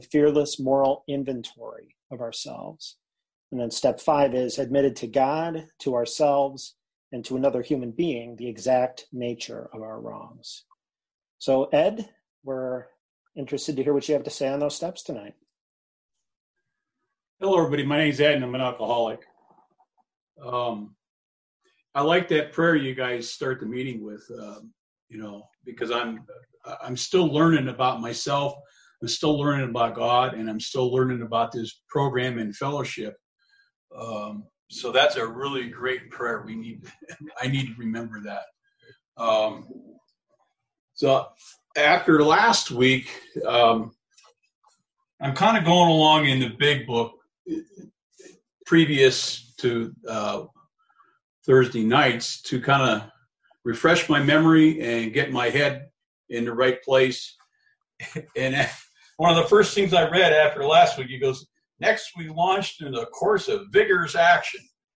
fearless moral inventory of ourselves. And then step 5 is admitted to God, to ourselves, and to another human being the exact nature of our wrongs. So Ed, we're interested to hear what you have to say on those steps tonight. Hello, everybody. My name's Ed, and I'm an alcoholic. I like that prayer you guys start the meeting with, because I'm still learning about myself. I'm still learning about God, and I'm still learning about this program and fellowship. So that's a really great prayer. I need to remember that. So after last week, I'm kind of going along in the big book previous to Thursday nights to kind of refresh my memory and get my head in the right place. And one of the first things I read after last week, he goes, next we launched in a course of vigorous action.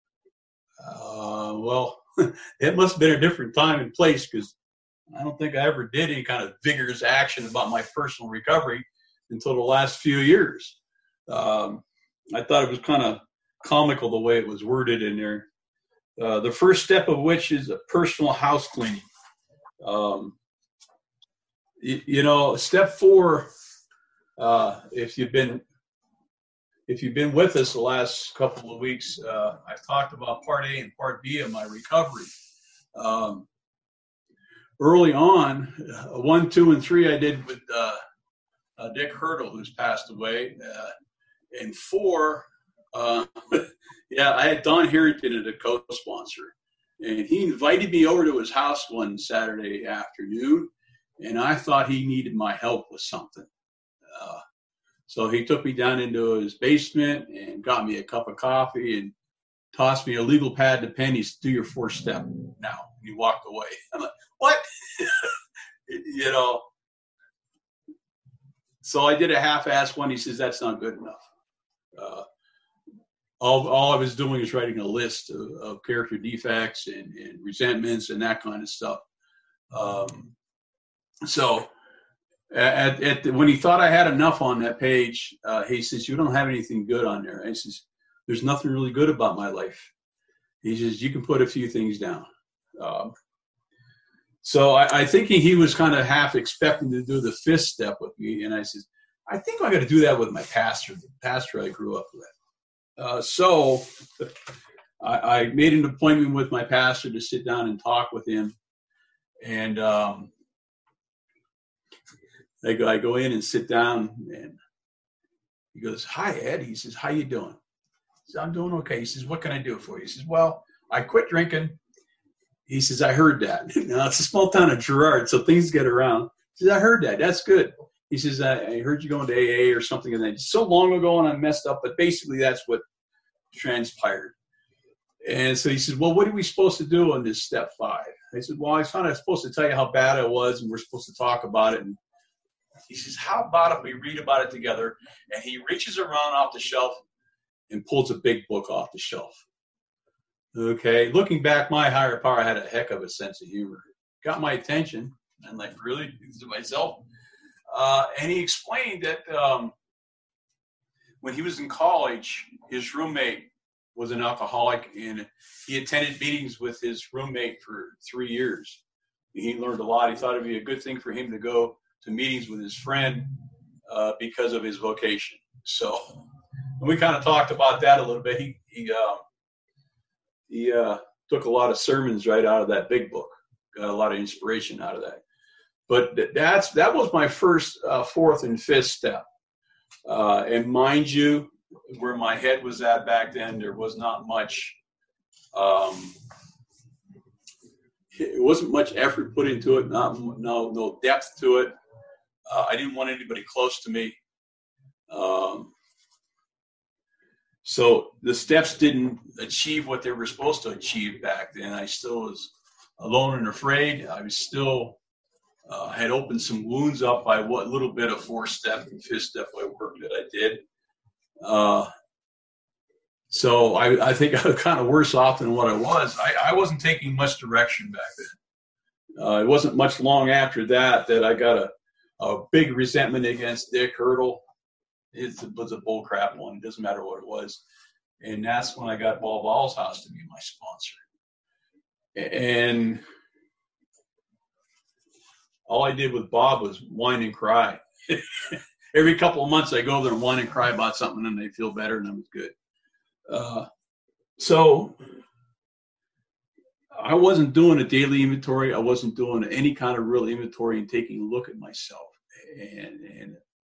Well, it must have been a different time and place, because I don't think I ever did any kind of vigorous action about my personal recovery until the last few years. I thought it was kind of comical the way it was worded in there. The first step of which is a personal house cleaning. Step 4, if you've been with us the last couple of weeks, I've talked about part A and part B of my recovery. Early on, 1, 2, and 3 I did with Dick Hurdle, who's passed away, and 4, I had Don Harrington as a co-sponsor, and he invited me over to his house one Saturday afternoon, and I thought he needed my help with something. So he took me down into his basement and got me a cup of coffee and tossed me a legal pad and a pen. He said, do your 4th step now. And he walked away. I'm like, what? So I did a half-assed one. He says, that's not good enough. All I was doing is writing a list of character defects and resentments and that kind of stuff. So when he thought I had enough on that page, he says, you don't have anything good on there. He says, there's nothing really good about my life. He says, you can put a few things down. So I think he was kind of half expecting to do the 5th step with me. And I said, I think I got to do that with my pastor, the pastor I grew up with. So I made an appointment with my pastor to sit down and talk with him. And I go in and sit down, and he goes, hi, Ed. He says, how you doing? I said, I'm doing okay. He says, what can I do for you? He says, well, I quit drinking. He says, I heard that. Now, it's a small town of Girard, so things get around. He says, I heard that. That's good. He says, I heard you going to AA or something, and then so long ago, and I messed up, but basically that's what transpired. And so he said, well, what are we supposed to do on this step 5? I said, well, I thought I was supposed to tell you how bad I was, and we're supposed to talk about it. And he says, how about if we read about it together? And he reaches around off the shelf and pulls a big book off the shelf. Okay, looking back, my higher power had a heck of a sense of humor. Got my attention. I'm like, really? To myself? And he explained that when he was in college, his roommate was an alcoholic, and he attended meetings with his roommate for 3 years. He learned a lot. He thought it'd be a good thing for him to go to meetings with his friend because of his vocation. So we kind of talked about that a little bit. He took a lot of sermons right out of that big book. Got a lot of inspiration out of that. But that was my first 4th and 5th step. And mind you, where my head was at back then, there was not much. It wasn't much effort put into it. No depth to it. I didn't want anybody close to me. So the steps didn't achieve what they were supposed to achieve back then. I still was alone and afraid. I was still had opened some wounds up by what little bit of 4th step and 5th step work that I did. So I think I was kind of worse off than what I was. I wasn't taking much direction back then. It wasn't much long after that I got a big resentment against Dick Hurdle. It was a bull crap one. It doesn't matter what it was. And that's when I got Bob Allshouse to be my sponsor. And all I did with Bob was whine and cry. Every couple of months I go there and whine and cry about something, and they feel better, and I was good. So I wasn't doing a daily inventory. I wasn't doing any kind of real inventory and taking a look at myself. And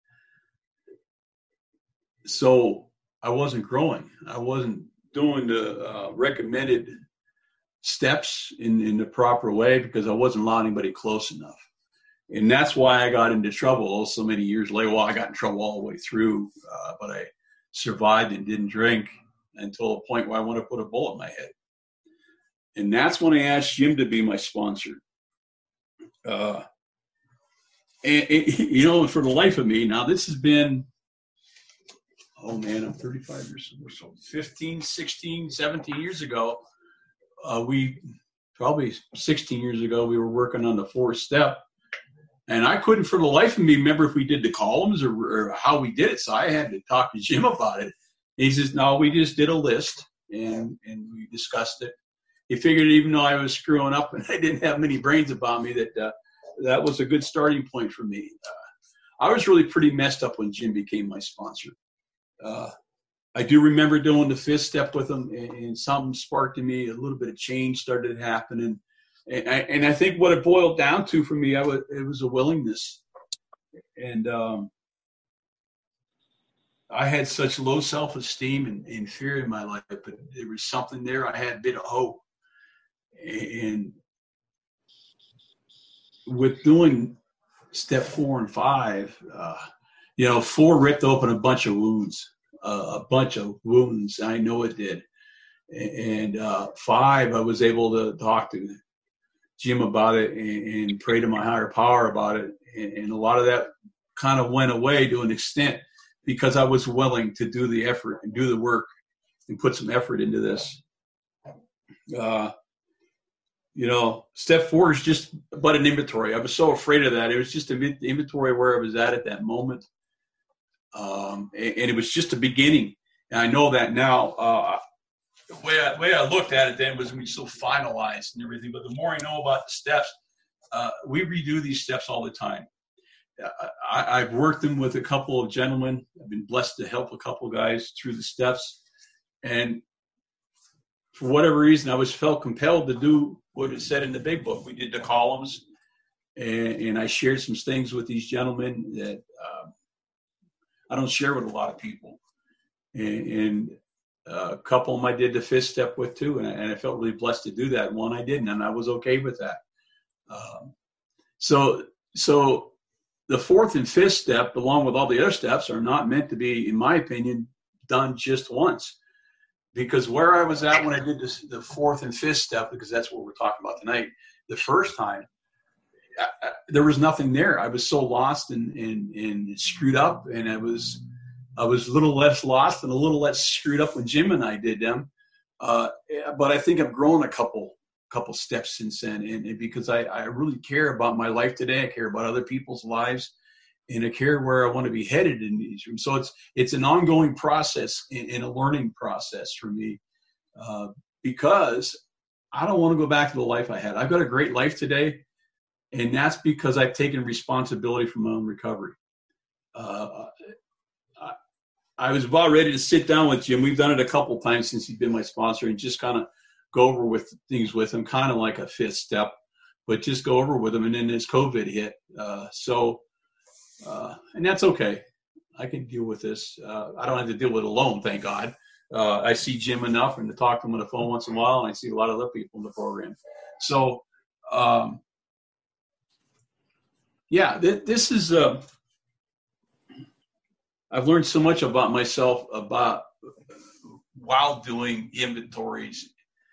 so I wasn't growing. I wasn't doing the recommended steps in the proper way because I wasn't allowing anybody close enough. And that's why I got into trouble so many years later. Well, I got in trouble all the way through, but I survived and didn't drink until a point where I want to put a bullet in my head. And that's when I asked Jim to be my sponsor. And you know, for the life of me, now this has been, oh man, I'm 35 years old, so 15, 16, 17 years ago. Probably 16 years ago, we were working on the 4th step. And I couldn't for the life of me remember if we did the columns or how we did it. So I had to talk to Jim about it. He says, no, we just did a list and we discussed it. He figured even though I was screwing up and I didn't have many brains about me, that was a good starting point for me. I was really pretty messed up when Jim became my sponsor. I do remember doing the 5th step with him, and something sparked in me. A little bit of change started happening. And I think what it boiled down to for me, it was a willingness. And I had such low self-esteem and fear in my life, but there was something there. I had a bit of hope. And with doing step 4 and 5, 4 ripped open a bunch of wounds. I know it did. And 5, I was able to talk to Jim about it and pray to my higher power about it. And a lot of that kind of went away to an extent because I was willing to do the effort and do the work and put some effort into this. Step 4 is just but an inventory. I was so afraid of that. It was just an inventory where I was at that moment. And it was just a beginning. And I know that now. The way I looked at it then was when we still finalized and everything. But the more I know about the steps, we redo these steps all the time. I've worked them with a couple of gentlemen. I've been blessed to help a couple of guys through the steps. And for whatever reason, I was felt compelled to do what it said in the big book. We did the columns, and I shared some things with these gentlemen that I don't share with a lot of people. And a couple of them I did the 5th step with too, and I felt really blessed to do that. One I didn't, and I was okay with that. So the 4th and 5th step, along with all the other steps, are not meant to be, in my opinion, done just once. Because where I was at when I did the 4th and 5th step, because that's what we're talking about tonight, the first time, there was nothing there. I was so lost and screwed up, and I was a little less lost and a little less screwed up when Jim and I did them. But I think I've grown a couple steps since then, and because I really care about my life today. I care about other people's lives, and I care where I want to be headed in these rooms. So it's an ongoing process and a learning process for me, because I don't want to go back to the life I had. I've got a great life today, and that's because I've taken responsibility for my own recovery. I was about ready to sit down with Jim. We've done it a couple times since he's been my sponsor, and just kind of go over with things with him, kind of like a 5th step, but just go over with him. And then his COVID hit. And that's okay. I can deal with this. I don't have to deal with it alone, thank God. I see Jim enough and to talk to him on the phone once in a while, and I see a lot of other people in the program. So, this is I've learned so much about myself while doing inventories.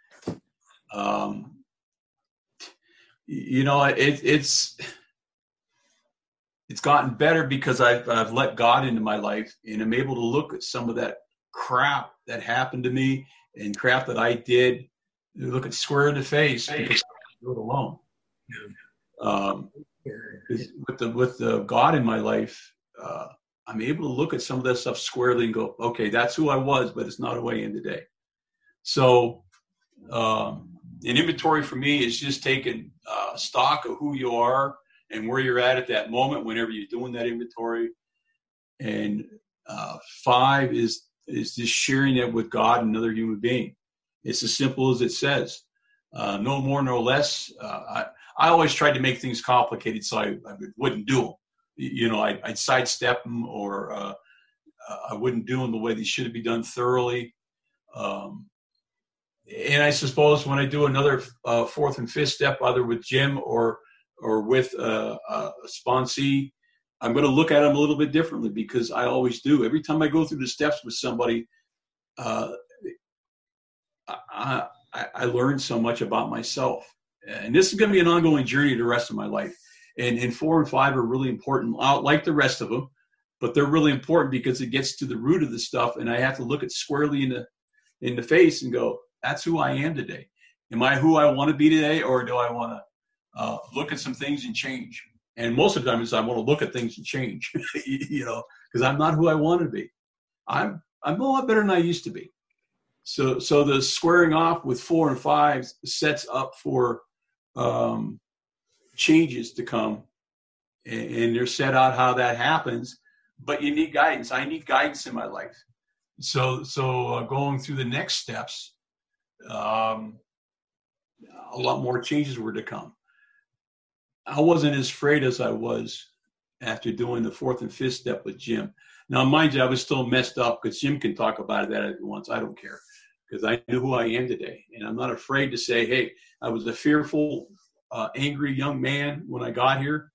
It's gotten better because I've let God into my life, and I'm able to look at some of that crap that happened to me and crap that I did, look it square in the face because I do it alone. With the God in my life, I'm able to look at some of that stuff squarely and go, okay, that's who I was, but it's not who I am today. So an inventory for me is just taking stock of who you are and where you're at that moment whenever you're doing that inventory. And 5 is just sharing it with God and another human being. It's as simple as it says. No more, no less. I always tried to make things complicated so I wouldn't do them. You know, I'd sidestep them, or I wouldn't do them the way they should be done thoroughly. And I suppose when I do another 4th and 5th step, either with Jim or with a sponsee, I'm going to look at them a little bit differently, because I always do. Every time I go through the steps with somebody, I learn so much about myself. And this is going to be an ongoing journey the rest of my life. And 4 and 5 are really important, like the rest of them, but they're really important because it gets to the root of the stuff, and I have to look it squarely in the face and go, that's who I am today. Am I who I want to be today, or do I want to look at some things and change? And most of the time is I want to look at things and change, you know, because I'm not who I want to be. I'm a lot better than I used to be. So the squaring off with 4 and 5 sets up for changes to come, and they're set out how that happens. But you need guidance. I need guidance in my life. So going through the next steps, a lot more changes were to come. I wasn't as afraid as I was after doing the 4th and 5th step with Jim. Now, mind you, I was still messed up, because Jim can talk about that at once. I don't care, because I knew who I am today. And I'm not afraid to say, hey, I was a fearful, angry young man when I got here.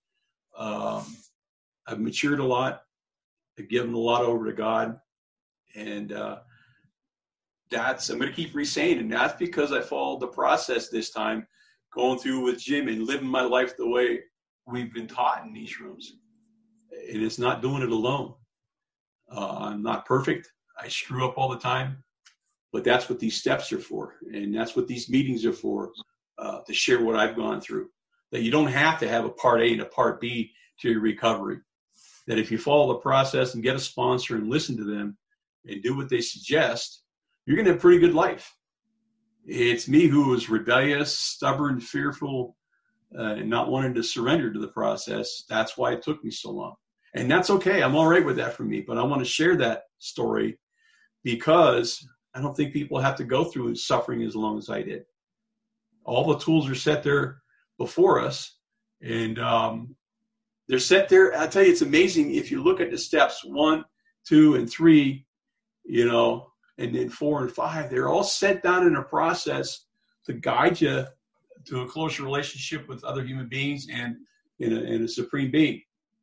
I've matured a lot. I've given a lot over to God. And I'm going to keep re-saying, and that's because I followed the process this time, going through with Jim and living my life the way we've been taught in these rooms. And it's not doing it alone. I'm not perfect. I screw up all the time, but that's what these steps are for. And that's what these meetings are for, to share what I've gone through. That you don't have to have a part A and a part B to your recovery. That if you follow the process and get a sponsor and listen to them and do what they suggest, you're going to have a pretty good life. It's me who was rebellious, stubborn, fearful, and not wanting to surrender to the process. That's why it took me so long. And that's okay. I'm all right with that for me. But I want to share that story because I don't think people have to go through suffering as long as I did. All the tools are set there before us. And they're set there. I'll tell you, it's amazing. If you look at the steps 1, 2, and 3, you know, and then 4 and 5, they're all set down in a process to guide you to a closer relationship with other human beings and in a supreme being.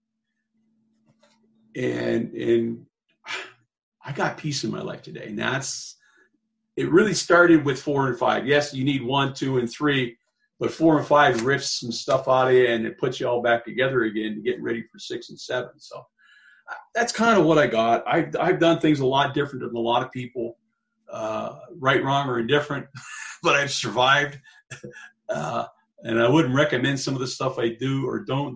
And I got peace in my life today. And it really started with 4 and 5. Yes, you need 1, 2, and 3, but 4 and 5 rips some stuff out of you, and it puts you all back together again, getting ready for 6 and 7. So that's kind of what I got. I've done things a lot different than a lot of people, right, wrong, or indifferent, but I've survived. And I wouldn't recommend some of the stuff I do or don't